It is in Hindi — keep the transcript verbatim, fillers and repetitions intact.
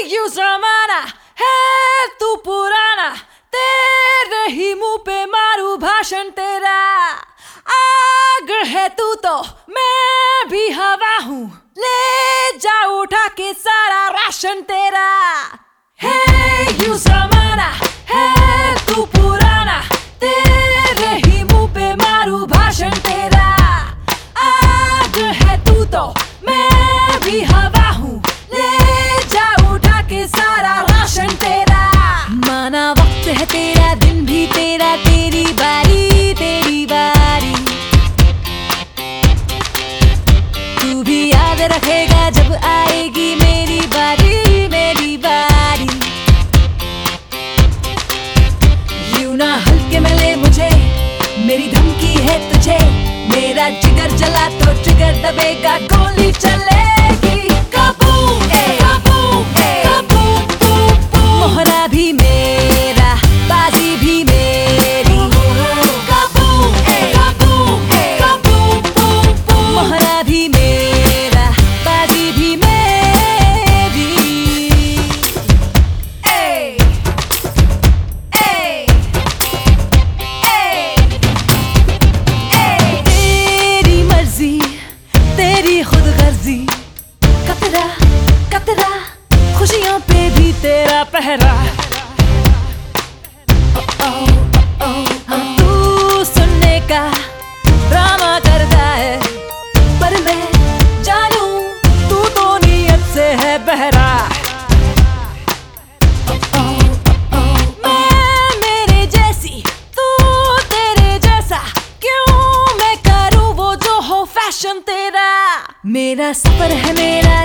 यू जमाना है तू पुराना, तेरे ही मुंह पे मारू भाषण तेरा। आग है तू तो मैं भी हवा हूँ, ले जा उठा के सारा राशन तेरा। है यू जमाना है तू पुराना, तेरे ही मुंह पे मारू भाषण तेरा। आग है तू तो मैं भी हवा हूँ, ले जा उठा के सारा राशन तेरा। माना वक्त है तेरा, दिन भी तेरा, तेरी बारी तेरी बारी। तू भी याद रखेगा जब आएगी मेरी बारी मेरी बारी। यूं ना हल्के में ले मुझे, मेरी धमकी है तुझे। मेरा जिगर जला तो जिगर दबेगा, गोली चलेगी। काबू काबू काबू, मोहरा भी मेरा, बाजी भी मेरी। काबू काबू काबू, मोहरा भी मेरा, बाजी भी मेरी। ए ए तेरी मर्जी तेरी खुद गर्जी, कतरा कतरा खुशियों पे भी तेरा पहरा। तू सुनने का ड्रामा करता है, पर मैं जानू तू तो नीयत से है बहरा। मैं मेरे जैसी, तू तेरे जैसा, क्यों मैं करूँ वो जो हो फैशन तेरा। मेरा सफर है मेरा,